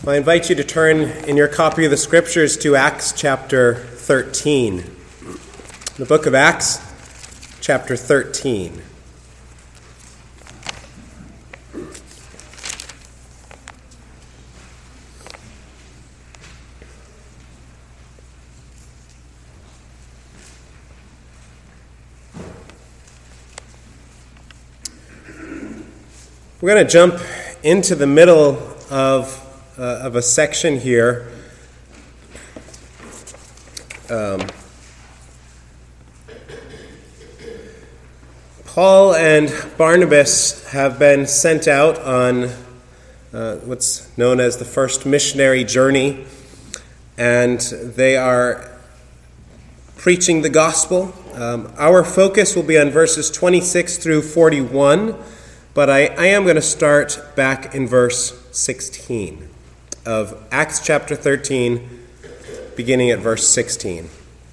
I invite you to turn in your copy of the Scriptures to Acts chapter 13. The book of Acts, chapter 13. We're going to jump into the middle of a section here. Paul and Barnabas have been sent out on what's known as the first missionary journey, and they are preaching the gospel. Our focus will be on verses 26 through 41, but I am going to start back in verse 16 of Acts chapter 13, beginning at verse 16.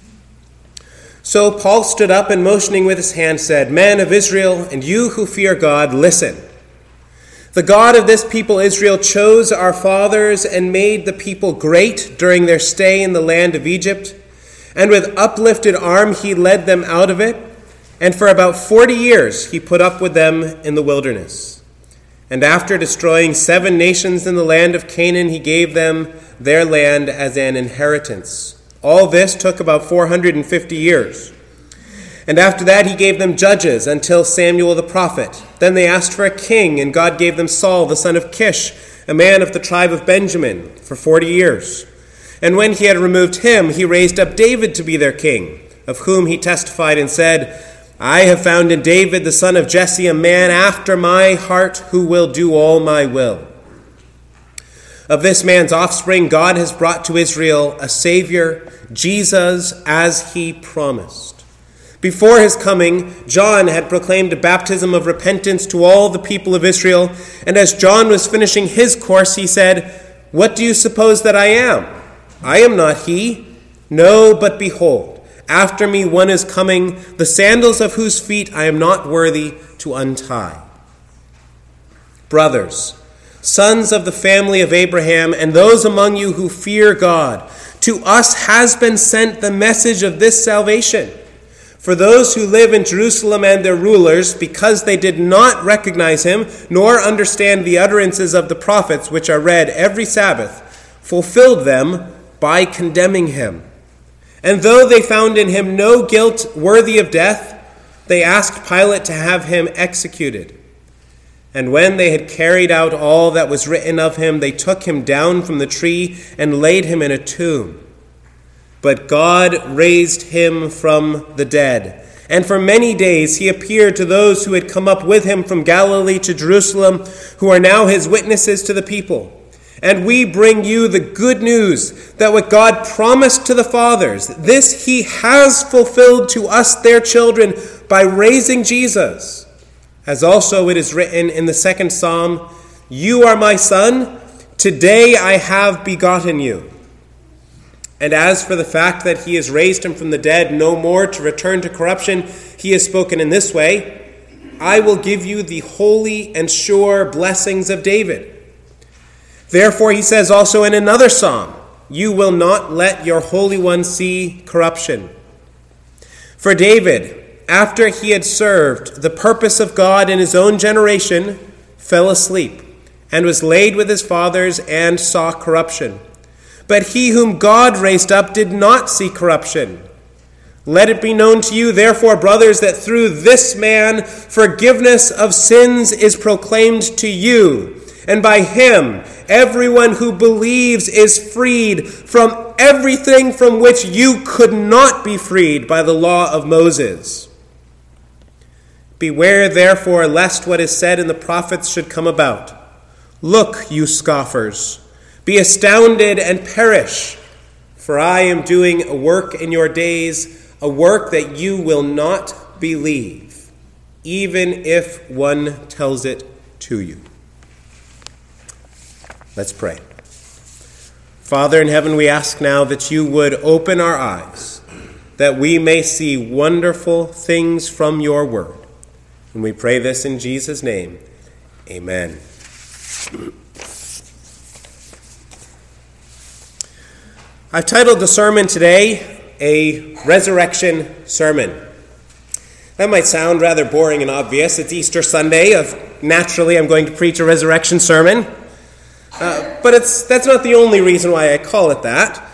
So Paul stood up and motioning with his hand said, "Men of Israel, and you who fear God, listen. The God of this people Israel chose our fathers and made the people great during their stay in the land of Egypt, and with uplifted arm he led them out of it, and for about 40 years he put up with them in the wilderness. And after destroying 7 nations in the land of Canaan, he gave them their land as an inheritance. All this took about 450 years. And after that he gave them judges until Samuel the prophet. Then they asked for a king, and God gave them Saul the son of Kish, a man of the tribe of Benjamin, for 40 years. And when he had removed him, he raised up David to be their king, of whom he testified and said, 'I have found in David the son of Jesse a man after my heart who will do all my will.' Of this man's offspring God has brought to Israel a Savior, Jesus, as he promised. Before his coming, John had proclaimed a baptism of repentance to all the people of Israel, and as John was finishing his course, he said, 'What do you suppose that I am? I am not he. No, but behold, after me one is coming, the sandals of whose feet I am not worthy to untie.' Brothers, sons of the family of Abraham, and those among you who fear God, to us has been sent the message of this salvation. For those who live in Jerusalem and their rulers, because they did not recognize him, nor understand the utterances of the prophets, which are read every Sabbath, fulfilled them by condemning him. And though they found in him no guilt worthy of death, they asked Pilate to have him executed. And when they had carried out all that was written of him, they took him down from the tree and laid him in a tomb. But God raised him from the dead. And for many days he appeared to those who had come up with him from Galilee to Jerusalem, who are now his witnesses to the people. And we bring you the good news that what God promised to the fathers, this he has fulfilled to us their children by raising Jesus. As also it is written in the second psalm, 'You are my son, today I have begotten you.' And as for the fact that he has raised him from the dead, no more to return to corruption, he has spoken in this way, 'I will give you the holy and sure blessings of David.' Therefore he says also in another psalm, 'You will not let your Holy One see corruption.' For David, after he had served the purpose of God in his own generation, fell asleep, and was laid with his fathers, and saw corruption. But he whom God raised up did not see corruption. Let it be known to you, therefore, brothers, that through this man forgiveness of sins is proclaimed to you, and by him everyone who believes is freed from everything from which you could not be freed by the law of Moses. Beware, therefore, lest what is said in the prophets should come about. Look, you scoffers, be astounded and perish, for I am doing a work in your days, a work that you will not believe, even if one tells it to you." Let's pray. Father in heaven, we ask now that you would open our eyes, that we may see wonderful things from your word. And we pray this in Jesus' name. Amen. I've titled the sermon today, A Resurrection Sermon. That might sound rather boring and obvious. It's Easter Sunday. Naturally, I'm going to preach a resurrection sermon. But that's not the only reason why I call it that.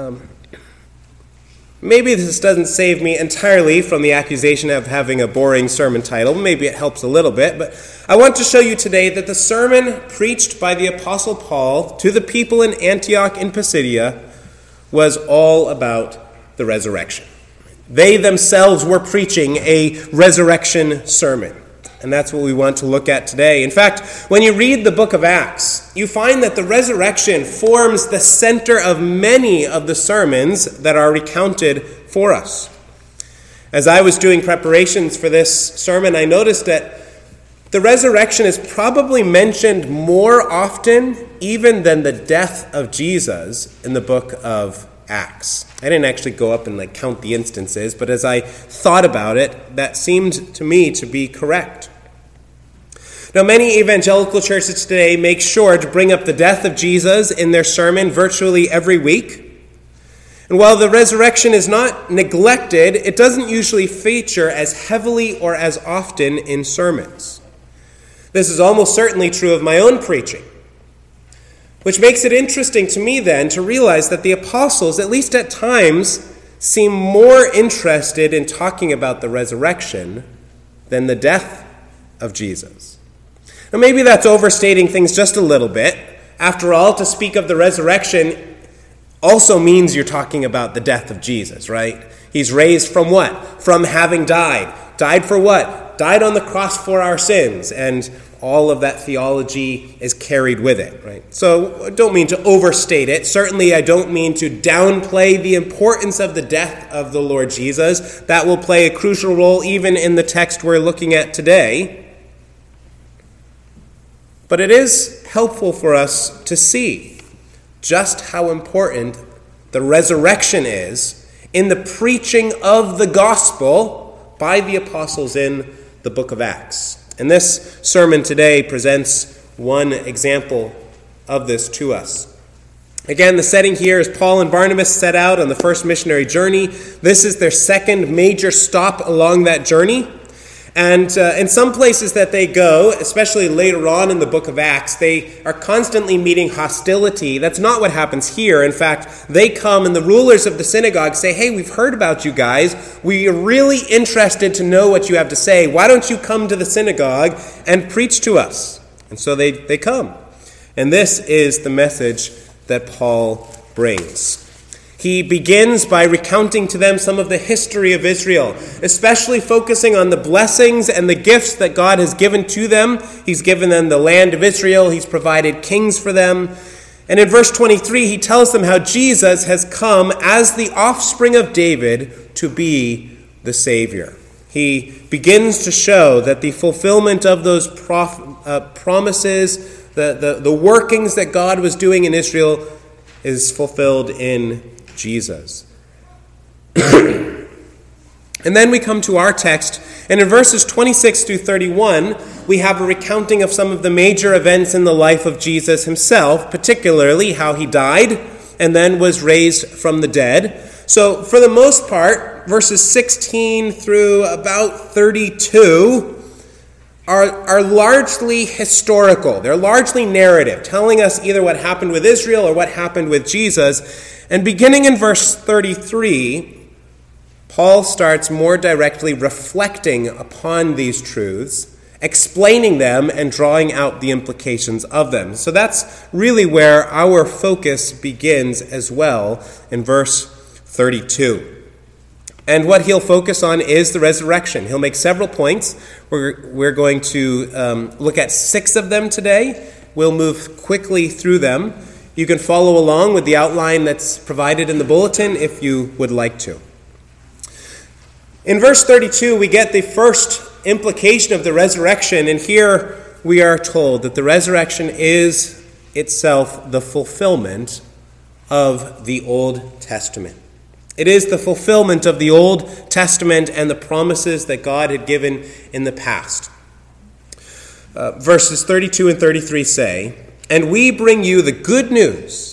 Maybe this doesn't save me entirely from the accusation of having a boring sermon title. Maybe it helps a little bit. But I want to show you today that the sermon preached by the Apostle Paul to the people in Antioch in Pisidia was all about the resurrection. They themselves were preaching a resurrection sermon. And that's what we want to look at today. In fact, when you read the book of Acts, you find that the resurrection forms the center of many of the sermons that are recounted for us. As I was doing preparations for this sermon, I noticed that the resurrection is probably mentioned more often even than the death of Jesus in the book of Acts. I didn't actually go up and count the instances, but as I thought about it, that seemed to me to be correct. Now, many evangelical churches today make sure to bring up the death of Jesus in their sermon virtually every week. And while the resurrection is not neglected, it doesn't usually feature as heavily or as often in sermons. This is almost certainly true of my own preaching, which makes it interesting to me then to realize that the apostles, at least at times, seem more interested in talking about the resurrection than the death of Jesus. Now maybe that's overstating things just a little bit. After all, to speak of the resurrection also means you're talking about the death of Jesus, right? He's raised from what? From having died. Died for what? Died on the cross for our sins, and all of that theology is carried with it, right? So I don't mean to overstate it. Certainly I don't mean to downplay the importance of the death of the Lord Jesus. That will play a crucial role even in the text we're looking at today. But it is helpful for us to see just how important the resurrection is in the preaching of the gospel by the apostles in the book of Acts. And this sermon today presents one example of this to us. Again, the setting here is Paul and Barnabas set out on the first missionary journey. This is their second major stop along that journey. And in some places that they go, especially later on in the book of Acts, they are constantly meeting hostility. That's not what happens here. In fact, they come and the rulers of the synagogue say, hey, we've heard about you guys. We are really interested to know what you have to say. Why don't you come to the synagogue and preach to us? And so they come. And this is the message that Paul brings. He begins by recounting to them some of the history of Israel, especially focusing on the blessings and the gifts that God has given to them. He's given them the land of Israel. He's provided kings for them. And in verse 23, he tells them how Jesus has come as the offspring of David to be the Savior. He begins to show that the fulfillment of those promises, the workings that God was doing in Israel is fulfilled in Jesus. And then we come to our text, and in verses 26 through 31, we have a recounting of some of the major events in the life of Jesus himself, particularly how he died and then was raised from the dead. So for the most part, verses 16 through about 32 are largely historical. They're largely narrative, telling us either what happened with Israel or what happened with Jesus. And beginning in verse 33, Paul starts more directly reflecting upon these truths, explaining them and drawing out the implications of them. So that's really where our focus begins as well in verse 32. And what he'll focus on is the resurrection. He'll make several points. We're going to look at 6 of them today. We'll move quickly through them. You can follow along with the outline that's provided in the bulletin if you would like to. In verse 32, we get the first implication of the resurrection, and here we are told that the resurrection is itself the fulfillment of the Old Testament. It is the fulfillment of the Old Testament and the promises that God had given in the past. Verses 32 and 33 say, "And we bring you the good news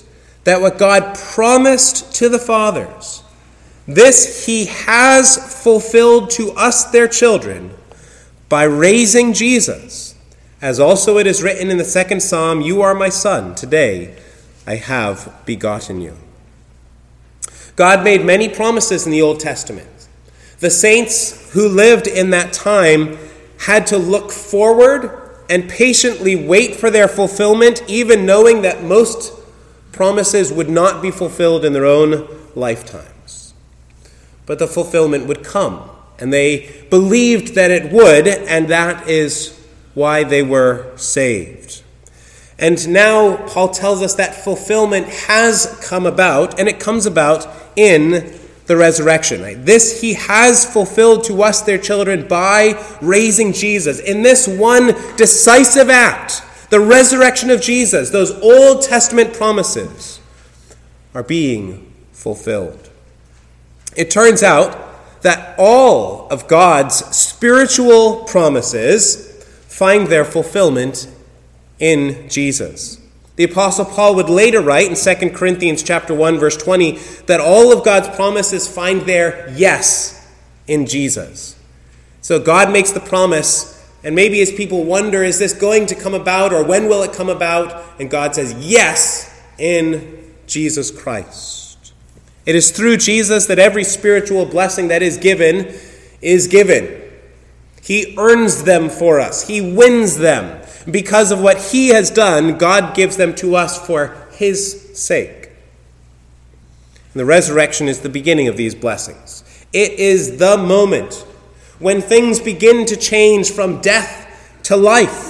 that what God promised to the fathers, this he has fulfilled to us, their children, by raising Jesus, as also it is written in the second Psalm, "You are my son, today I have begotten you." God made many promises in the Old Testament. The saints who lived in that time had to look forward and patiently wait for their fulfillment, even knowing that most promises would not be fulfilled in their own lifetimes. But the fulfillment would come, and they believed that it would, and that is why they were saved. And now Paul tells us that fulfillment has come about, and it comes about in the resurrection. Right? This he has fulfilled to us, their children, by raising Jesus. In this one decisive act, the resurrection of Jesus, those Old Testament promises are being fulfilled. It turns out that all of God's spiritual promises find their fulfillment in Jesus. The Apostle Paul would later write in 2 Corinthians chapter 1, verse 20, that all of God's promises find their yes in Jesus. So God makes the promise, and maybe as people wonder, is this going to come about, or when will it come about? And God says, yes, in Jesus Christ. It is through Jesus that every spiritual blessing that is given is given. He earns them for us. He wins them. Because of what he has done, God gives them to us for his sake. And the resurrection is the beginning of these blessings. It is the moment when things begin to change from death to life.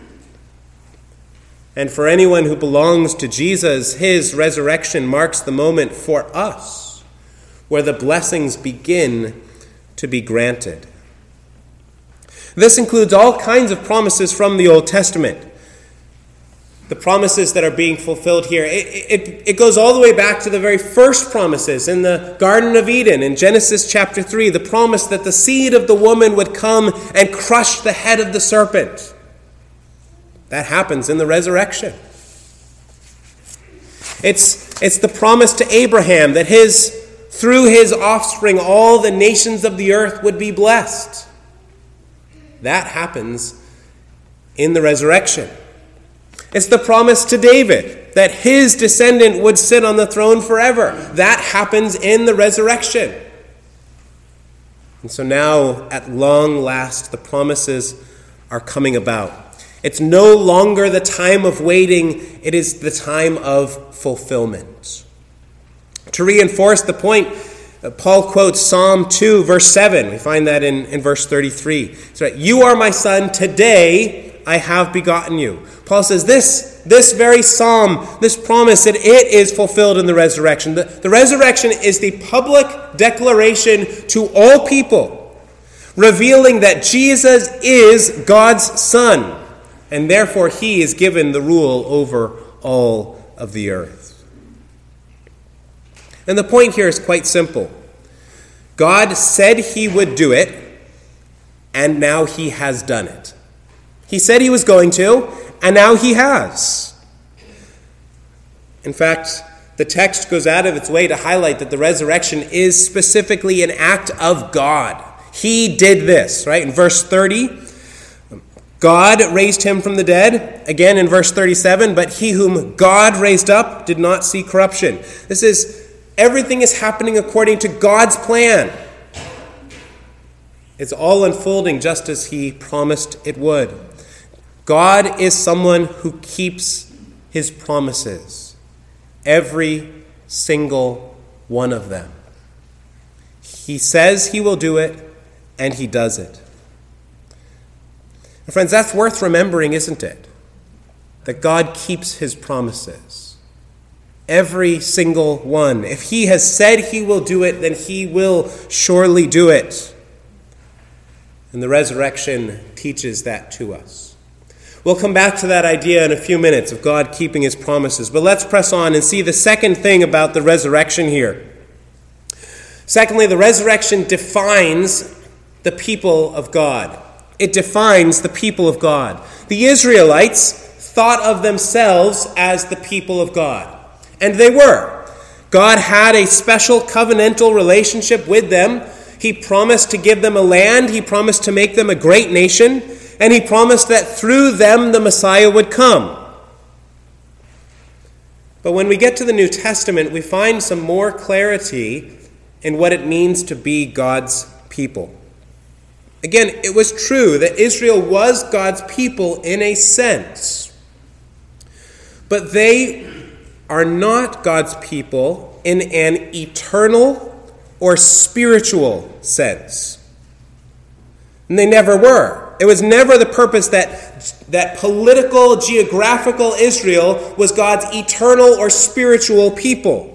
And for anyone who belongs to Jesus, his resurrection marks the moment for us where the blessings begin to be granted. This includes all kinds of promises from the Old Testament. The promises that are being fulfilled here. It goes all the way back to the very first promises in the Garden of Eden in Genesis chapter 3. The promise that the seed of the woman would come and crush the head of the serpent. That happens in the resurrection. It's the promise to Abraham that through his offspring all the nations of the earth would be blessed. That happens in the resurrection. It's the promise to David that his descendant would sit on the throne forever. That happens in the resurrection. And so now, at long last, the promises are coming about. It's no longer the time of waiting, it is the time of fulfillment. To reinforce the point, Paul quotes Psalm 2, verse 7. We find that in verse 33. So, you are my son, today I have begotten you. Paul says this very psalm, this promise, it is fulfilled in the resurrection. The resurrection is the public declaration to all people, revealing that Jesus is God's son, and therefore he is given the rule over all of the earth. And the point here is quite simple. God said he would do it, and now he has done it. He said he was going to, and now he has. In fact, the text goes out of its way to highlight that the resurrection is specifically an act of God. He did this, right? In verse 30, God raised him from the dead. Again in verse 37, but he whom God raised up did not see corruption. Everything is happening according to God's plan. It's all unfolding just as he promised it would. God is someone who keeps his promises, every single one of them. He says he will do it, and he does it. And friends, that's worth remembering, isn't it? That God keeps his promises. Every single one. If he has said he will do it, then he will surely do it. And the resurrection teaches that to us. We'll come back to that idea in a few minutes of God keeping his promises. But let's press on and see the second thing about the resurrection here. Secondly, the resurrection defines the people of God. It defines the people of God. The Israelites thought of themselves as the people of God. And they were. God had a special covenantal relationship with them. He promised to give them a land. He promised to make them a great nation. And he promised that through them the Messiah would come. But when we get to the New Testament, we find some more clarity in what it means to be God's people. Again, it was true that Israel was God's people in a sense. But they are not God's people in an eternal or spiritual sense. And they never were. It was never the purpose that political, geographical Israel was God's eternal or spiritual people.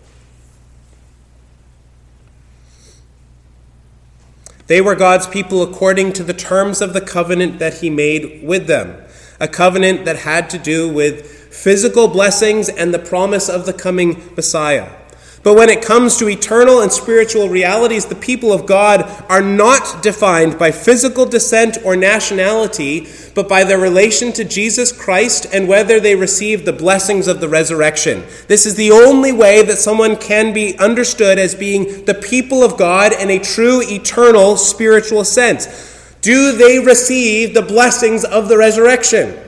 They were God's people according to the terms of the covenant that he made with them. A covenant that had to do with physical blessings and the promise of the coming Messiah. But when it comes to eternal and spiritual realities, the people of God are not defined by physical descent or nationality, but by their relation to Jesus Christ and whether they receive the blessings of the resurrection. This is the only way that someone can be understood as being the people of God in a true, eternal, spiritual sense. Do they receive the blessings of the resurrection?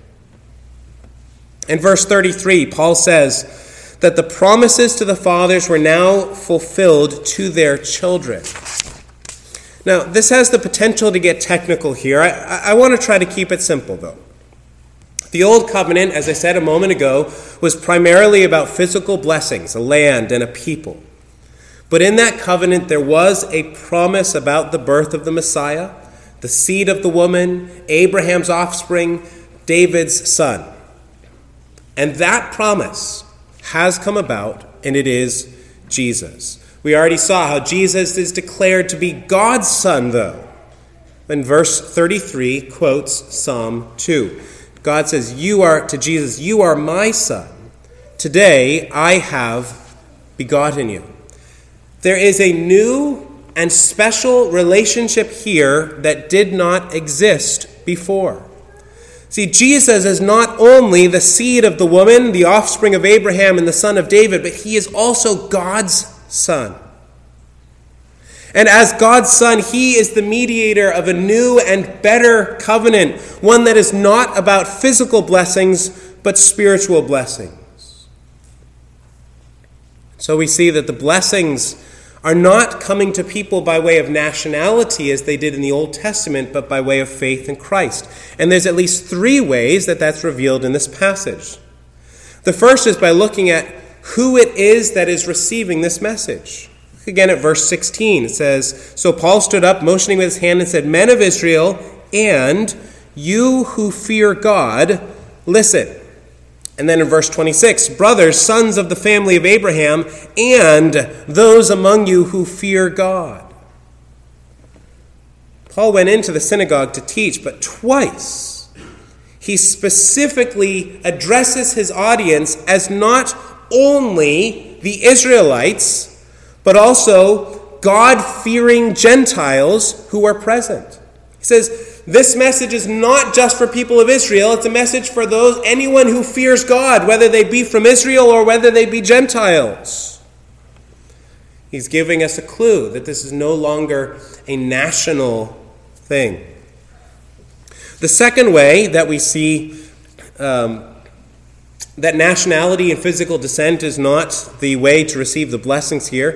In verse 33, Paul says that the promises to the fathers were now fulfilled to their children. Now, this has the potential to get technical here. I want to try to keep it simple, though. The Old Covenant, as I said a moment ago, was primarily about physical blessings, a land and a people. But in that covenant, there was a promise about the birth of the Messiah, the seed of the woman, Abraham's offspring, David's son. And that promise has come about, and it is Jesus. We already saw how Jesus is declared to be God's son, though. And verse 33 quotes Psalm 2. God says, to Jesus, you are my son. Today I have begotten you. There is a new and special relationship here that did not exist before. See, Jesus is not only the seed of the woman, the offspring of Abraham and the son of David, but he is also God's son. And as God's son, he is the mediator of a new and better covenant, one that is not about physical blessings, but spiritual blessings. So we see that the blessings are not coming to people by way of nationality as they did in the Old Testament, but by way of faith in Christ. And there's at least 3 ways that that's revealed in this passage. The first is by looking at who it is that is receiving this message. Look again at verse 16. It says, so Paul stood up, motioning with his hand, and said, men of Israel, and you who fear God, listen. And then in verse 26, brothers, sons of the family of Abraham, and those among you who fear God. Paul went into the synagogue to teach, but twice he specifically addresses his audience as not only the Israelites, but also God-fearing Gentiles who are present. He says, this message is not just for people of Israel. It's a message for anyone who fears God, whether they be from Israel or whether they be Gentiles. He's giving us a clue that this is no longer a national thing. The second way that we see that nationality and physical descent is not the way to receive the blessings here,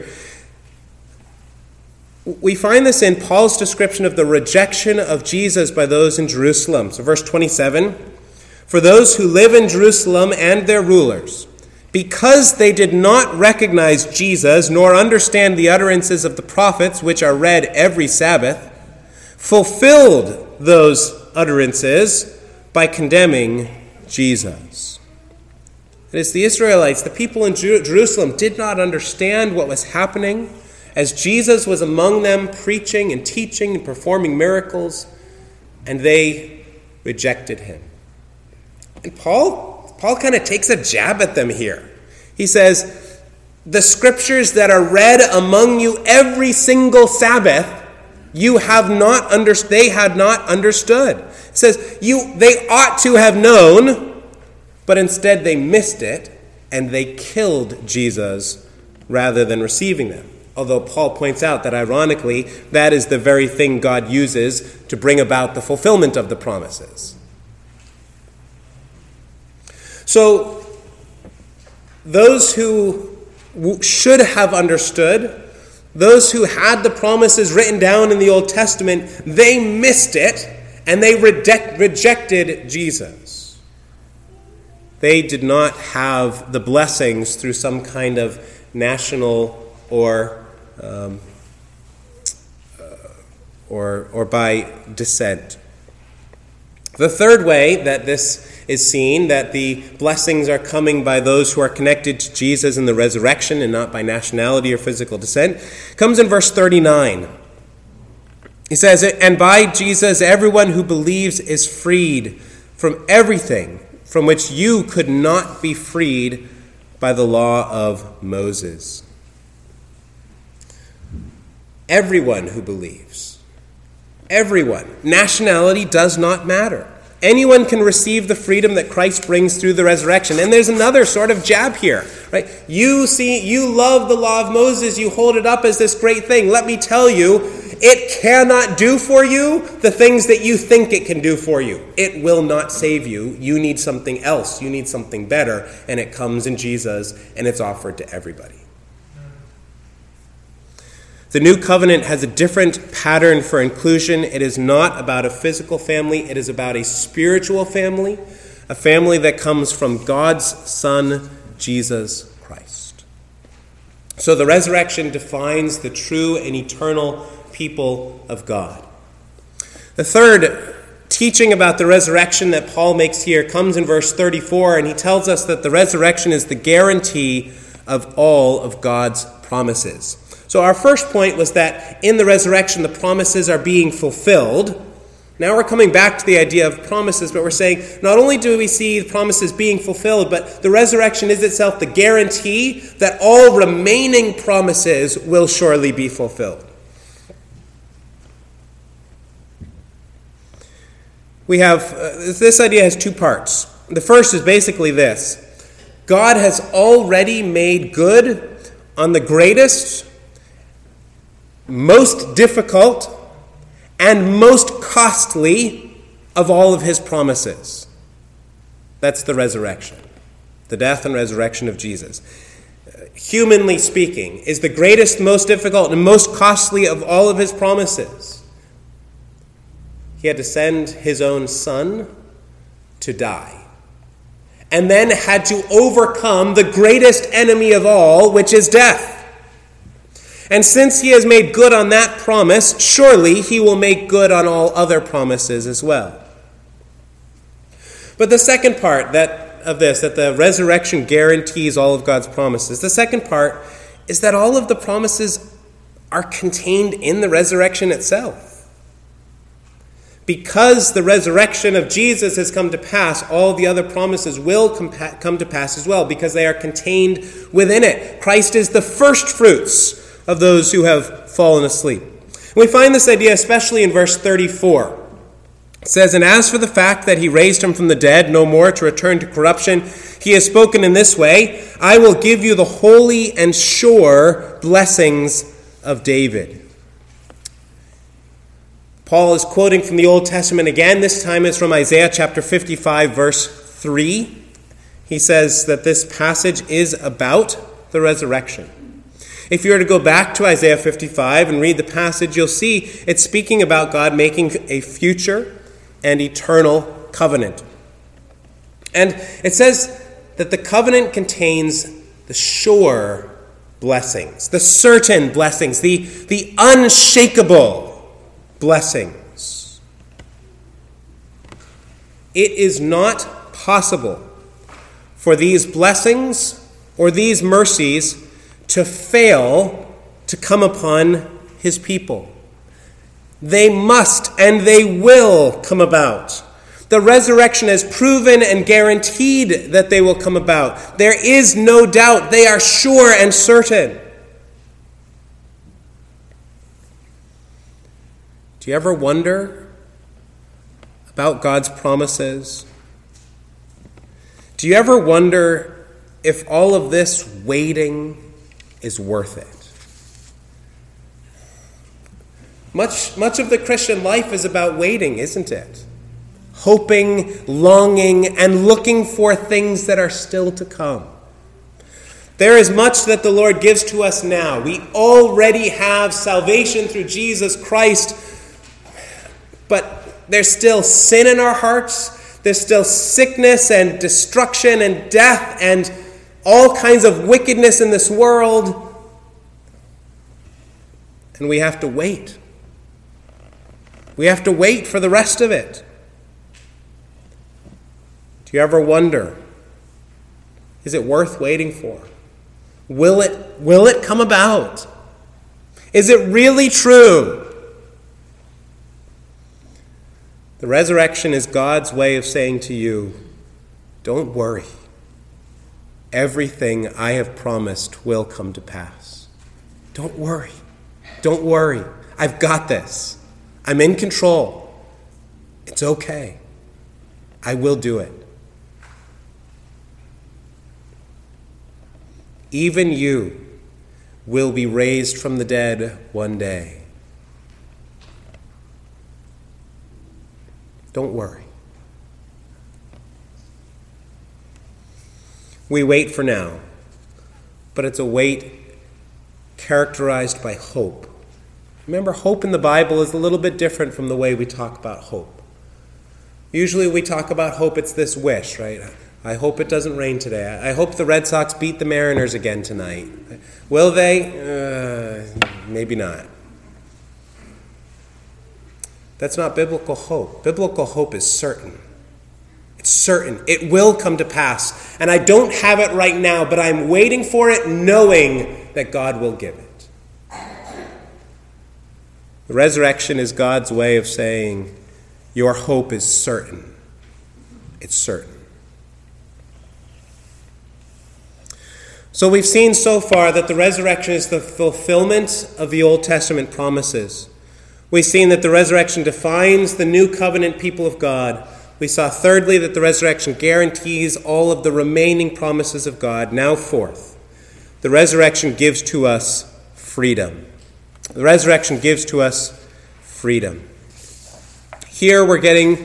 we find this in Paul's description of the rejection of Jesus by those in Jerusalem. So verse 27, for those who live in Jerusalem and their rulers, because they did not recognize Jesus nor understand the utterances of the prophets, which are read every Sabbath, fulfilled those utterances by condemning Jesus. It is the Israelites, the people in Jerusalem, did not understand what was happening as Jesus was among them preaching and teaching and performing miracles, and they rejected him. And Paul kind of takes a jab at them here. He says, the scriptures that are read among you every single Sabbath, they had not understood. It says, they ought to have known, but instead they missed it, and they killed Jesus rather than receiving them. Although Paul points out that, ironically, that is the very thing God uses to bring about the fulfillment of the promises. So, those who should have understood, those who had the promises written down in the Old Testament, they missed it and they rejected Jesus. They did not have the blessings through some kind of national or by descent. The third way that this is seen, that the blessings are coming by those who are connected to Jesus in the resurrection and not by nationality or physical descent, comes in verse 39. He says, "And by Jesus everyone who believes is freed from everything from which you could not be freed by the law of Moses." Everyone who believes. Everyone. Nationality does not matter. Anyone can receive the freedom that Christ brings through the resurrection. And there's another sort of jab here, right? You love the law of Moses. You hold it up as this great thing. Let me tell you, it cannot do for you the things that you think it can do for you. It will not save you. You need something else. You need something better. And it comes in Jesus, and it's offered to everybody. The new covenant has a different pattern for inclusion. It is not about a physical family. It is about a spiritual family, a family that comes from God's Son, Jesus Christ. So the resurrection defines the true and eternal people of God. The third teaching about the resurrection that Paul makes here comes in verse 34, and he tells us that the resurrection is the guarantee of all of God's promises. So our first point was that in the resurrection, the promises are being fulfilled. Now we're coming back to the idea of promises, but we're saying not only do we see the promises being fulfilled, but the resurrection is itself the guarantee that all remaining promises will surely be fulfilled. We have, this idea has two parts. The first is basically this. God has already made good on the greatest, most difficult, and most costly of all of his promises. That's the resurrection, the death and resurrection of Jesus. Humanly speaking, is the greatest, most difficult, and most costly of all of his promises. He had to send his own son to die, and then had to overcome the greatest enemy of all, which is death. And since he has made good on that promise, surely he will make good on all other promises as well. But the second part of this, that the resurrection guarantees all of God's promises, the second part is that all of the promises are contained in the resurrection itself. Because the resurrection of Jesus has come to pass, all the other promises will come to pass as well, because they are contained within it. Christ is the first fruits of those who have fallen asleep. We find this idea especially in verse 34. It says, "And as for the fact that he raised him from the dead, no more to return to corruption, he has spoken in this way, I will give you the holy and sure blessings of David." Paul is quoting from the Old Testament again. This time it's from Isaiah chapter 55, verse 3. He says that this passage is about the resurrection. If you were to go back to Isaiah 55 and read the passage, you'll see it's speaking about God making a future and eternal covenant. And it says that the covenant contains the sure blessings, the certain blessings, the unshakable blessings. It is not possible for these blessings or these mercies to fail to come upon his people. They must and they will come about. The resurrection has proven and guaranteed that they will come about. There is no doubt. They are sure and certain. Do you ever wonder about God's promises? Do you ever wonder if all of this waiting is worth it. Much of the Christian life is about waiting, isn't it? Hoping, longing, and looking for things that are still to come. There is much that the Lord gives to us now. We already have salvation through Jesus Christ, but there's still sin in our hearts. There's still sickness and destruction and death and all kinds of wickedness in this world. And we have to wait. We have to wait for the rest of it. Do you ever wonder, is it worth waiting for? Will it come about? Is it really true? The resurrection is God's way of saying to you, don't worry. Everything I have promised will come to pass. Don't worry. Don't worry. I've got this. I'm in control. It's okay. I will do it. Even you will be raised from the dead one day. Don't worry. We wait for now, but it's a wait characterized by hope. Remember, hope in the Bible is a little bit different from the way we talk about hope. Usually we talk about hope, it's this wish, right? I hope it doesn't rain today. I hope the Red Sox beat the Mariners again tonight. Will they? Maybe not. That's not biblical hope. Biblical hope is certain. It's certain. It will come to pass. And I don't have it right now, but I'm waiting for it, knowing that God will give it. The resurrection is God's way of saying, your hope is certain. It's certain. So we've seen so far that the resurrection is the fulfillment of the Old Testament promises. We've seen that the resurrection defines the new covenant people of God. We saw thirdly that the resurrection guarantees all of the remaining promises of God. Now fourth, the resurrection gives to us freedom. The resurrection gives to us freedom. Here we're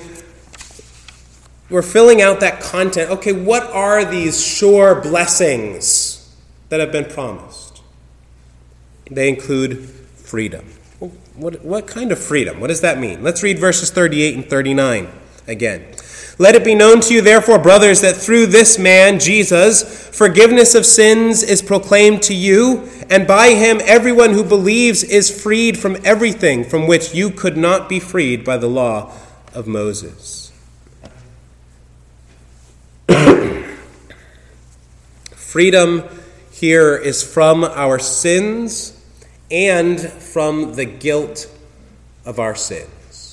filling out that content. Okay, what are these sure blessings that have been promised? They include freedom. What kind of freedom? What does that mean? Let's read verses 38 and 39 again. Let it be known to you, therefore, brothers, that through this man, Jesus, forgiveness of sins is proclaimed to you, and by him everyone who believes is freed from everything from which you could not be freed by the law of Moses. Freedom here is from our sins and from the guilt of our sins.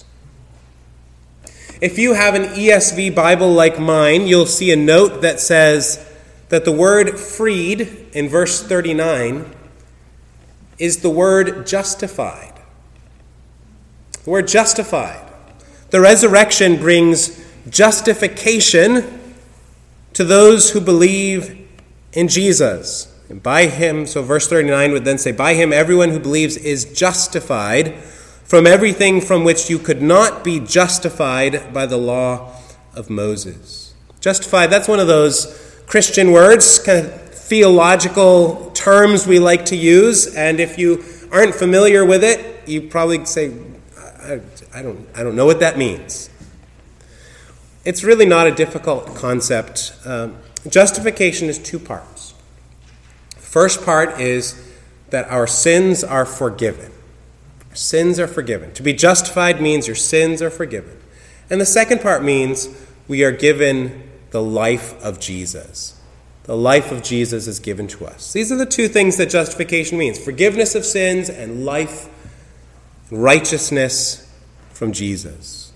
If you have an ESV Bible like mine, you'll see a note that says that the word freed in verse 39 is the word justified. The word justified. The resurrection brings justification to those who believe in Jesus. And by him, so verse 39 would then say, by him everyone who believes is justified from everything from which you could not be justified by the law of Moses. Justified, that's one of those Christian words, kind of theological terms we like to use. And if you aren't familiar with it, you probably say, I don't know what that means. It's really not a difficult concept. Justification is two parts. The first part is that our sins are forgiven. Our sins are forgiven. To be justified means your sins are forgiven. And the second part means we are given the life of Jesus. The life of Jesus is given to us. These are the two things that justification means. Forgiveness of sins and life, righteousness from Jesus.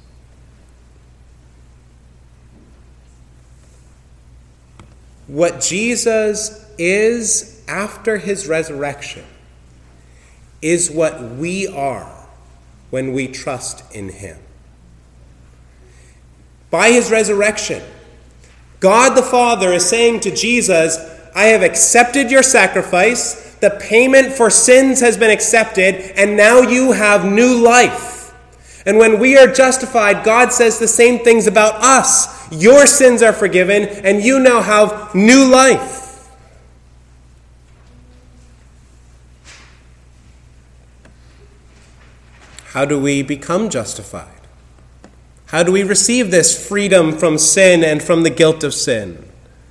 What Jesus is after his resurrection is what we are when we trust in him. By his resurrection, God the Father is saying to Jesus, I have accepted your sacrifice, the payment for sins has been accepted, and now you have new life. And when we are justified, God says the same things about us. Your sins are forgiven, and you now have new life. How do we become justified? How do we receive this freedom from sin and from the guilt of sin?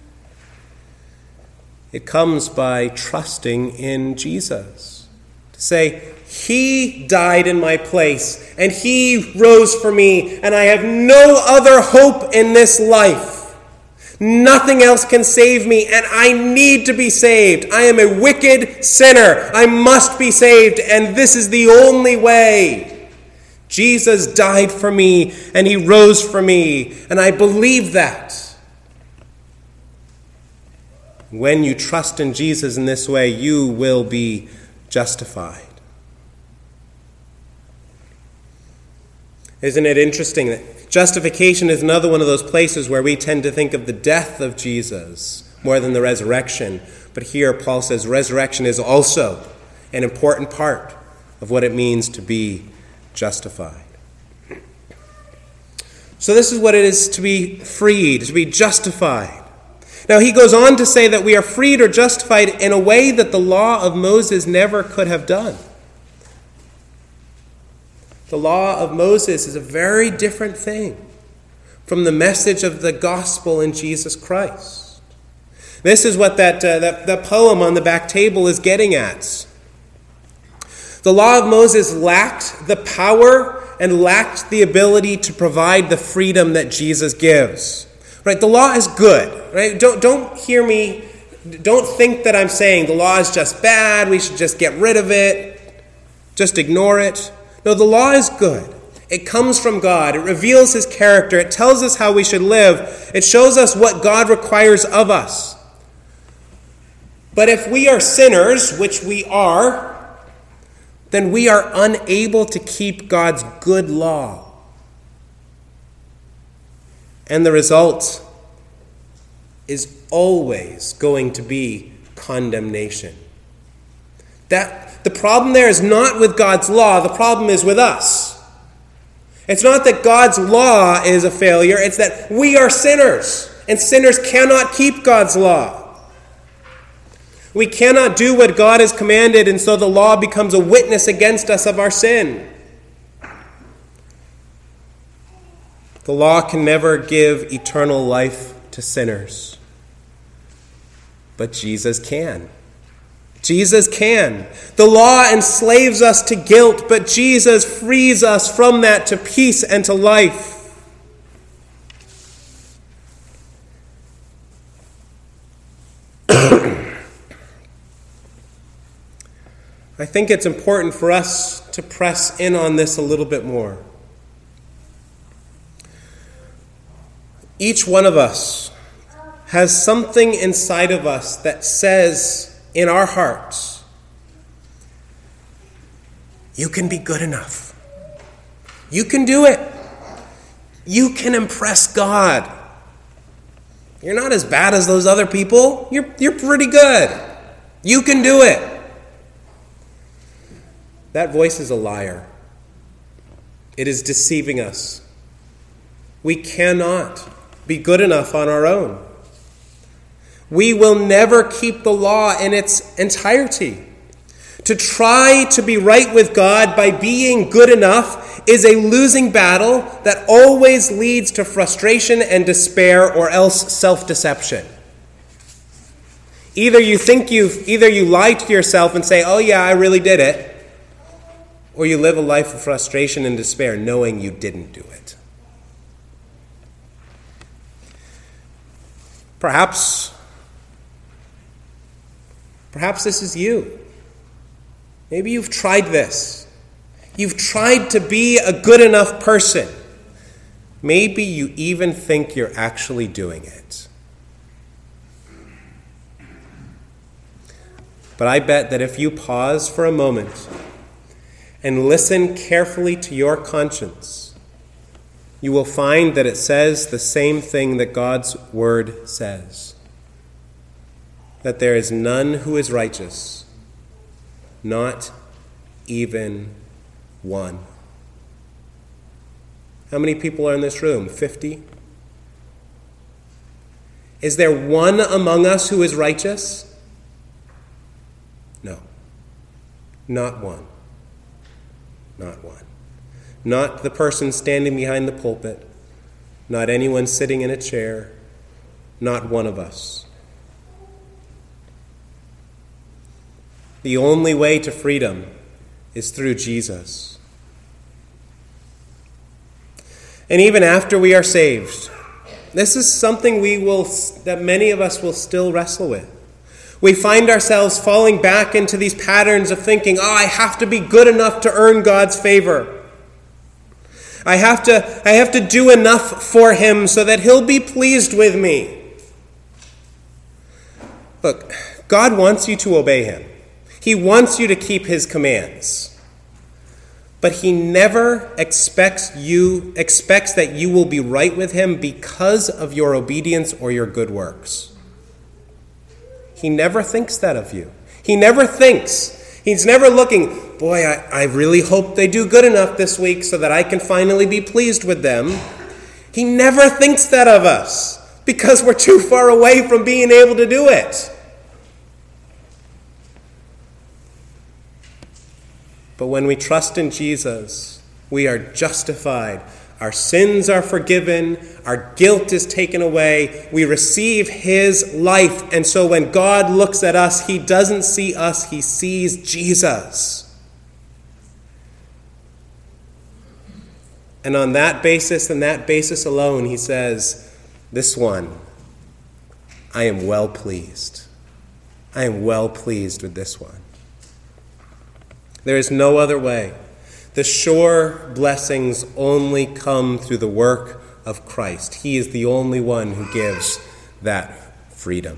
It comes by trusting in Jesus. To say, He died in my place, and He rose for me, and I have no other hope in this life. Nothing else can save me, and I need to be saved. I am a wicked sinner. I must be saved, and this is the only way. Jesus died for me, and He rose for me, and I believe that. When you trust in Jesus in this way, you will be justified. Isn't it interesting that justification is another one of those places where we tend to think of the death of Jesus more than the resurrection. But here Paul says resurrection is also an important part of what it means to be justified. So this is what it is to be freed, to be justified. Now he goes on to say that we are freed or justified in a way that the law of Moses never could have done. The law of Moses is a very different thing from the message of the gospel in Jesus Christ. This is what that poem on the back table is getting at. The law of Moses lacked the power and lacked the ability to provide the freedom that Jesus gives. Right? The law is good. Right? Don't hear me. Don't think that I'm saying the law is just bad. We should just get rid of it. Just ignore it. No, the law is good. It comes from God. It reveals His character. It tells us how we should live. It shows us what God requires of us. But if we are sinners, which we are, then we are unable to keep God's good law. And the result is always going to be condemnation. The problem there is not with God's law, the problem is with us. It's not that God's law is a failure, it's that we are sinners, and sinners cannot keep God's law. We cannot do what God has commanded, and so the law becomes a witness against us of our sin. The law can never give eternal life to sinners, but Jesus can. Jesus can. The law enslaves us to guilt, but Jesus frees us from that to peace and to life. I think it's important for us to press in on this a little bit more. Each one of us has something inside of us that says in our hearts, you can be good enough. You can do it. You can impress God. You're not as bad as those other people. You're pretty good. You can do it. That voice is a liar. It is deceiving us. We cannot be good enough on our own. We will never keep the law in its entirety. To try to be right with God by being good enough is a losing battle that always leads to frustration and despair, or else self-deception. Either you lie to yourself and say, "Oh yeah, I really did it," or you live a life of frustration and despair knowing you didn't do it. Perhaps this is you. Maybe you've tried this. You've tried to be a good enough person. Maybe you even think you're actually doing it. But I bet that if you pause for a moment and listen carefully to your conscience, you will find that it says the same thing that God's word says. that there is none who is righteous, not even one. How many people are in this room? 50? Is there one among us who is righteous? No. Not one. Not one. Not the person standing behind the pulpit. Not anyone sitting in a chair. Not one of us. The only way to freedom is through Jesus. And even after we are saved, this is something that many of us will still wrestle with. We find ourselves falling back into these patterns of thinking, I have to be good enough to earn God's favor. I have to do enough for him so that he'll be pleased with me. Look, God wants you to obey him. He wants you to keep his commands. But he never expects that you will be right with him because of your obedience or your good works. He never thinks that of you. He's never looking, boy, I really hope they do good enough this week so that I can finally be pleased with them. He never thinks that of us because we're too far away from being able to do it. But when we trust in Jesus, we are justified. Our sins are forgiven. Our guilt is taken away. We receive his life. And so when God looks at us, he doesn't see us. He sees Jesus. And on that basis and that basis alone, he says, this one, I am well pleased. I am well pleased with this one. There is no other way. The sure blessings only come through the work of Christ. He is the only one who gives that freedom.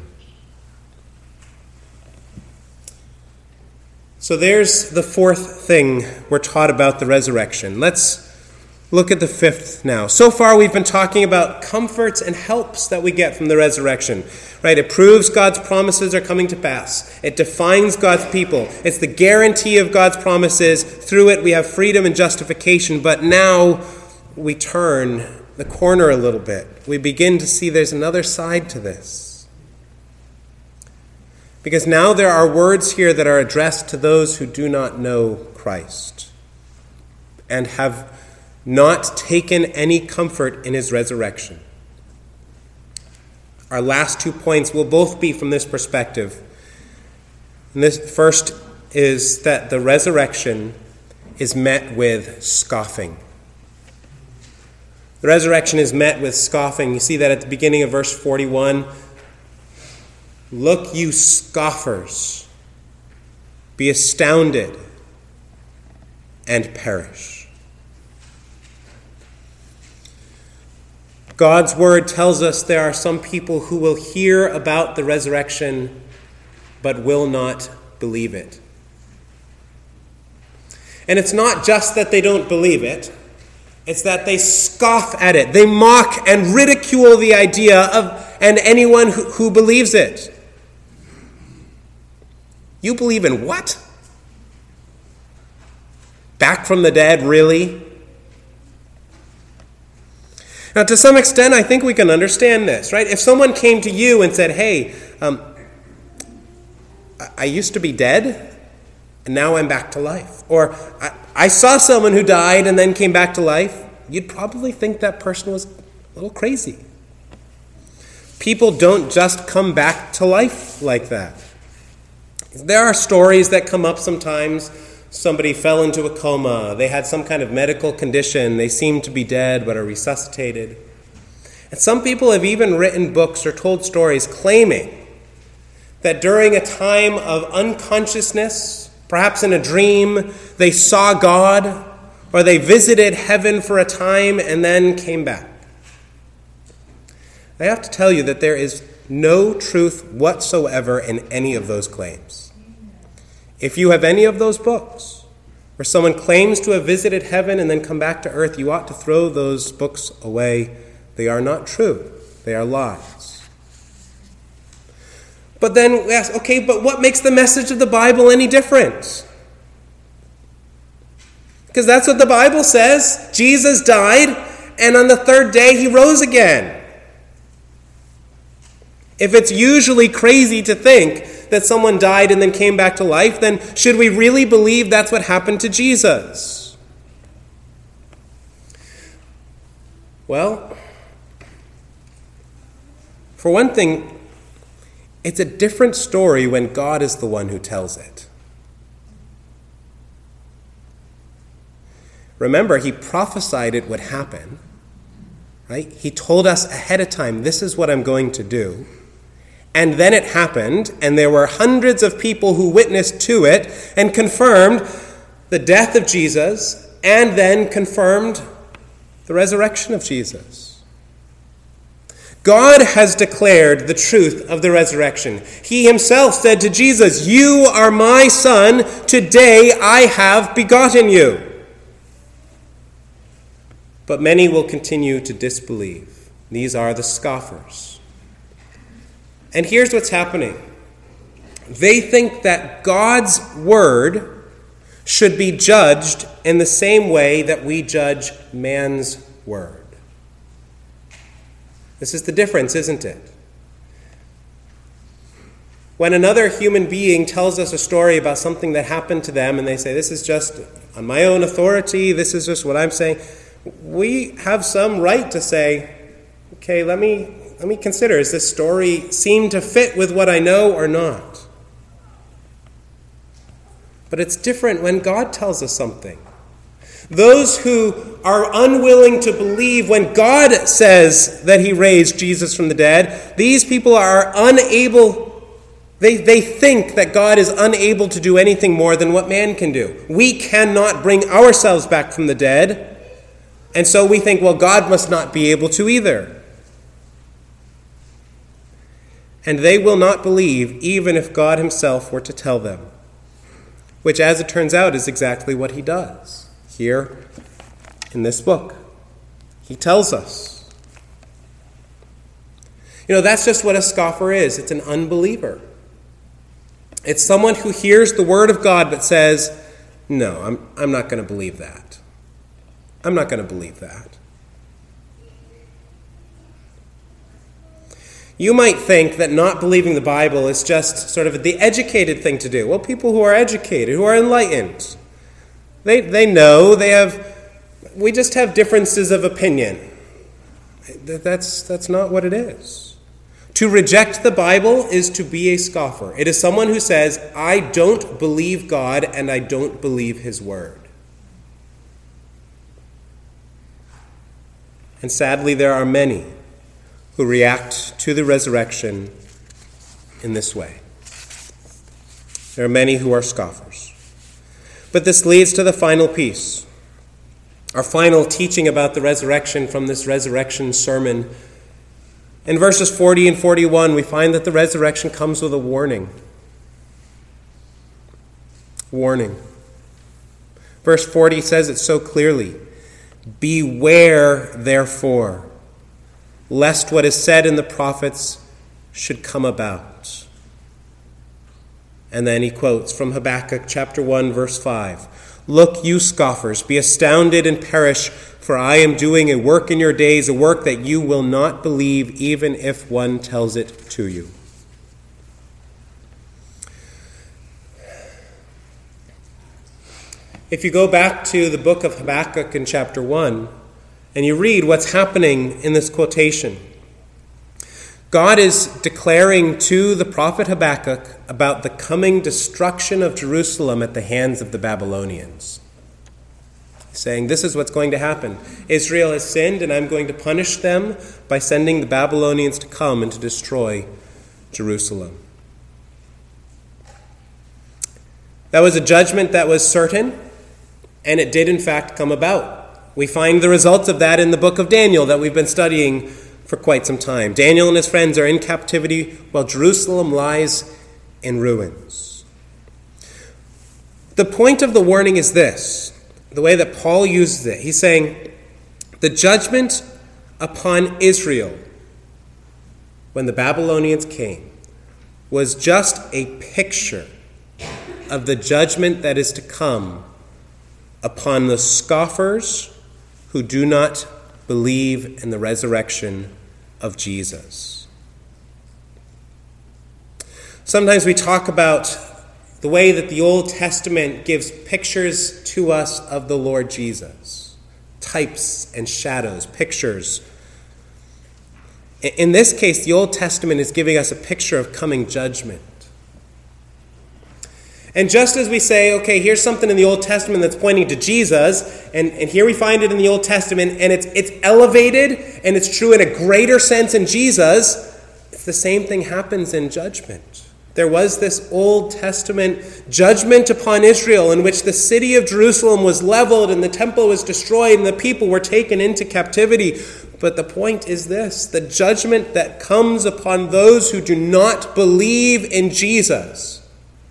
So there's the fourth thing we're taught about the resurrection. Let's look at the fifth now. So far we've been talking about comforts and helps that we get from the resurrection. Right? It proves God's promises are coming to pass. It defines God's people. It's the guarantee of God's promises. Through it we have freedom and justification. But now we turn the corner a little bit. We begin to see there's another side to this. Because now there are words here that are addressed to those who do not know Christ and have not taken any comfort in his resurrection. Our last 2 points will both be from this perspective. And this first is that the resurrection is met with scoffing. The resurrection is met with scoffing. You see that at the beginning of verse 41. Look, you scoffers, be astounded and perish. God's word tells us there are some people who will hear about the resurrection but will not believe it. And it's not just that they don't believe it, it's that they scoff at it. They mock and ridicule the idea of and anyone who believes it. You believe in what? Back from the dead, really? Now, to some extent, I think we can understand this, right? If someone came to you and said, hey, I used to be dead, and now I'm back to life. Or, I saw someone who died and then came back to life, you'd probably think that person was a little crazy. People don't just come back to life like that. There are stories that come up sometimes. Somebody fell into a coma. They had some kind of medical condition. They seemed to be dead but are resuscitated. And some people have even written books or told stories claiming that during a time of unconsciousness, perhaps in a dream, they saw God or they visited heaven for a time and then came back. I have to tell you that there is no truth whatsoever in any of those claims. If you have any of those books where someone claims to have visited heaven and then come back to earth, you ought to throw those books away. They are not true. They are lies. But then we ask, okay, but what makes the message of the Bible any different? Because that's what the Bible says. Jesus died, and on the third day he rose again. If it's usually crazy to think that someone died and then came back to life, then should we really believe that's what happened to Jesus? Well, for one thing, it's a different story when God is the one who tells it. Remember, he prophesied it would happen, right? He told us ahead of time, this is what I'm going to do. And then it happened, and there were hundreds of people who witnessed to it and confirmed the death of Jesus and then confirmed the resurrection of Jesus. God has declared the truth of the resurrection. He himself said to Jesus, "You are my son, today I have begotten you." But many will continue to disbelieve. These are the scoffers. And here's what's happening. They think that God's word should be judged in the same way that we judge man's word. This is the difference, isn't it? When another human being tells us a story about something that happened to them and they say, this is just on my own authority, this is just what I'm saying, we have some right to say, okay, let me consider, does this story seem to fit with what I know or not? But it's different when God tells us something. Those who are unwilling to believe when God says that he raised Jesus from the dead, these people are unable, they think that God is unable to do anything more than what man can do. We cannot bring ourselves back from the dead, and so we think, well, God must not be able to either. And they will not believe even if God himself were to tell them, which, as it turns out, is exactly what he does here in this book. He tells us. That's just what a scoffer is. It's an unbeliever. It's someone who hears the word of God but says, no, I'm not going to believe that. I'm not going to believe that. You might think that not believing the Bible is just sort of the educated thing to do. Well, people who are educated, who are enlightened, they know, we just have differences of opinion. That's not what it is. To reject the Bible is to be a scoffer. It is someone who says, I don't believe God and I don't believe his word. And sadly, there are many who react to the resurrection in this way. There are many who are scoffers. But this leads to the final piece, our final teaching about the resurrection from this resurrection sermon. In verses 40 and 41, we find that the resurrection comes with a warning. Warning. Verse 40 says it so clearly. Beware, therefore, lest what is said in the prophets should come about. And then he quotes from Habakkuk chapter 1, verse 5. Look, you scoffers, be astounded and perish, for I am doing a work in your days, a work that you will not believe, even if one tells it to you. If you go back to the book of Habakkuk in chapter 1, and you read what's happening in this quotation, God is declaring to the prophet Habakkuk about the coming destruction of Jerusalem at the hands of the Babylonians. He's saying, this is what's going to happen. Israel has sinned, and I'm going to punish them by sending the Babylonians to come and to destroy Jerusalem. That was a judgment that was certain, and it did in fact come about. We find the results of that in the book of Daniel that we've been studying for quite some time. Daniel and his friends are in captivity while Jerusalem lies in ruins. The point of the warning is this, the way that Paul uses it. He's saying, the judgment upon Israel when the Babylonians came was just a picture of the judgment that is to come upon the scoffers who do not believe in the resurrection of Jesus. Sometimes we talk about the way that the Old Testament gives pictures to us of the Lord Jesus. Types and shadows, pictures. In this case, the Old Testament is giving us a picture of coming judgment. And just as we say, okay, here's something in the Old Testament that's pointing to Jesus, and here we find it in the Old Testament, and it's elevated, and it's true in a greater sense in Jesus, it's the same thing happens in judgment. There was this Old Testament judgment upon Israel in which the city of Jerusalem was leveled and the temple was destroyed and the people were taken into captivity. But the point is this: the judgment that comes upon those who do not believe in Jesus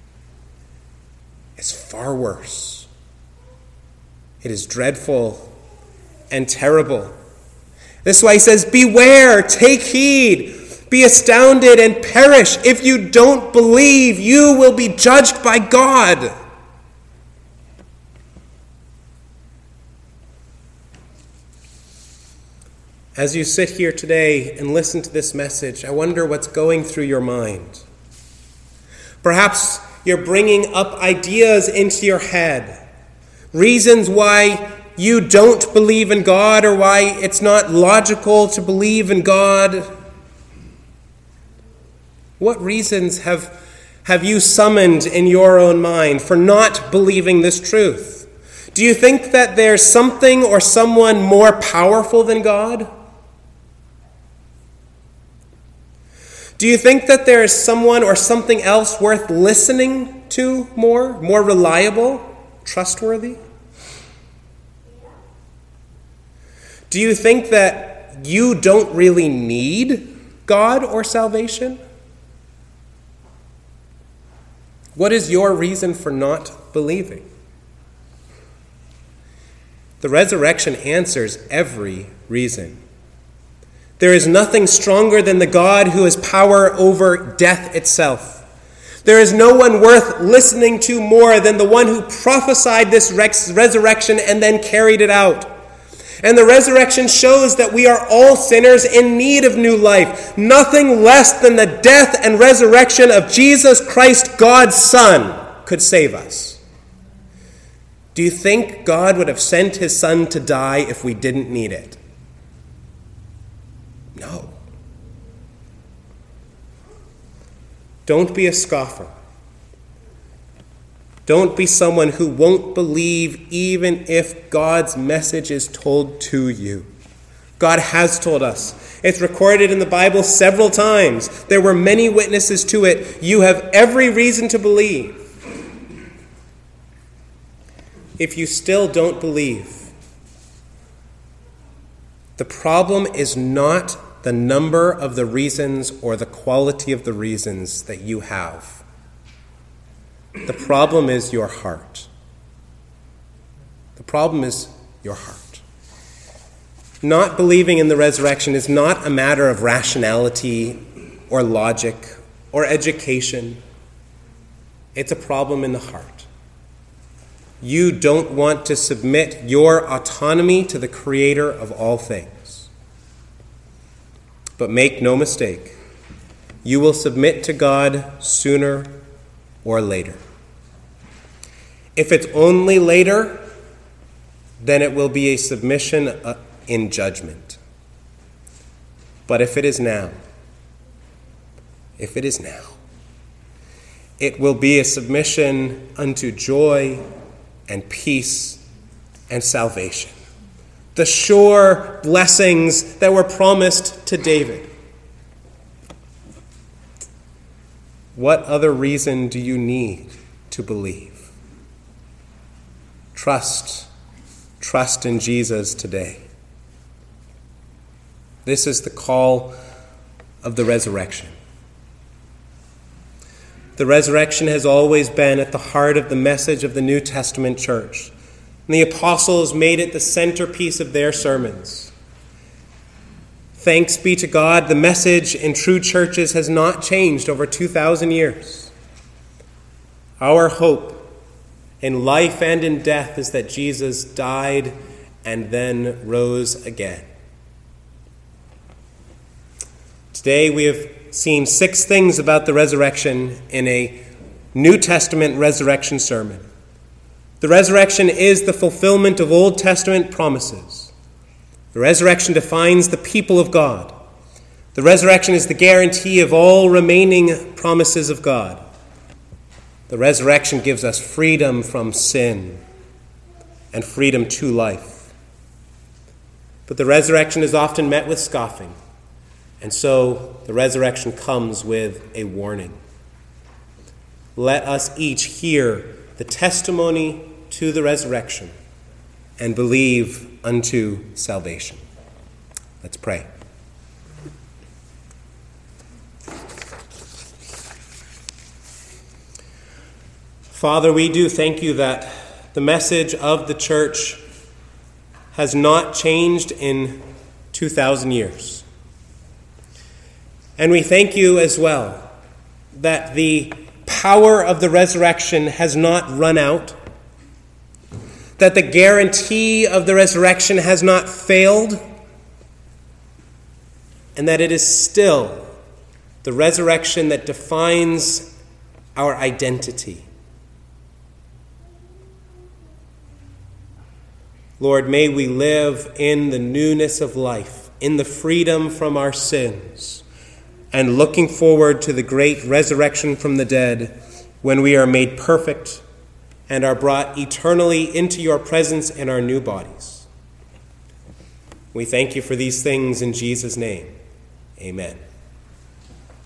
is far worse. It is dreadful and terrible. This is why he says, beware, take heed. Be astounded and perish. If you don't believe, you will be judged by God. As you sit here today and listen to this message, I wonder what's going through your mind. Perhaps you're bringing up ideas into your head, reasons why you don't believe in God or why it's not logical to believe in God. What reasons have you summoned in your own mind for not believing this truth? Do you think that there's something or someone more powerful than God? Do you think that there is someone or something else worth listening to more reliable, trustworthy? Do you think that you don't really need God or salvation? What is your reason for not believing? The resurrection answers every reason. There is nothing stronger than the God who has power over death itself. There is no one worth listening to more than the one who prophesied this resurrection and then carried it out. And the resurrection shows that we are all sinners in need of new life. Nothing less than the death and resurrection of Jesus Christ, God's Son, could save us. Do you think God would have sent his Son to die if we didn't need it? No. Don't be a scoffer. Don't be someone who won't believe even if God's message is told to you. God has told us. It's recorded in the Bible several times. There were many witnesses to it. You have every reason to believe. If you still don't believe, the problem is not the number of the reasons or the quality of the reasons that you have. The problem is your heart. The problem is your heart. Not believing in the resurrection is not a matter of rationality or logic or education. It's a problem in the heart. You don't want to submit your autonomy to the Creator of all things. But make no mistake, you will submit to God sooner or later. If it's only later, then it will be a submission in judgment. But if it is now, it will be a submission unto joy and peace and salvation. The sure blessings that were promised to David. What other reason do you need to believe? Trust in Jesus today. This is the call of the resurrection. The resurrection has always been at the heart of the message of the New Testament church. And the apostles made it the centerpiece of their sermons. Thanks be to God, the message in true churches has not changed over 2,000 years. Our hope in life and in death is that Jesus died and then rose again. Today we have seen 6 things about the resurrection in a New Testament resurrection sermon. The resurrection is the fulfillment of Old Testament promises. The resurrection defines the people of God. The resurrection is the guarantee of all remaining promises of God. The resurrection gives us freedom from sin and freedom to life. But the resurrection is often met with scoffing, and so the resurrection comes with a warning. Let us each hear the testimony to the resurrection and believe unto salvation. Let's pray. Father, we do thank you that the message of the church has not changed in 2,000 years. And we thank you as well that the power of the resurrection has not run out, that the guarantee of the resurrection has not failed, and that it is still the resurrection that defines our identity. Lord, may we live in the newness of life, in the freedom from our sins, and looking forward to the great resurrection from the dead when we are made perfect and are brought eternally into your presence in our new bodies. We thank you for these things in Jesus' name. Amen.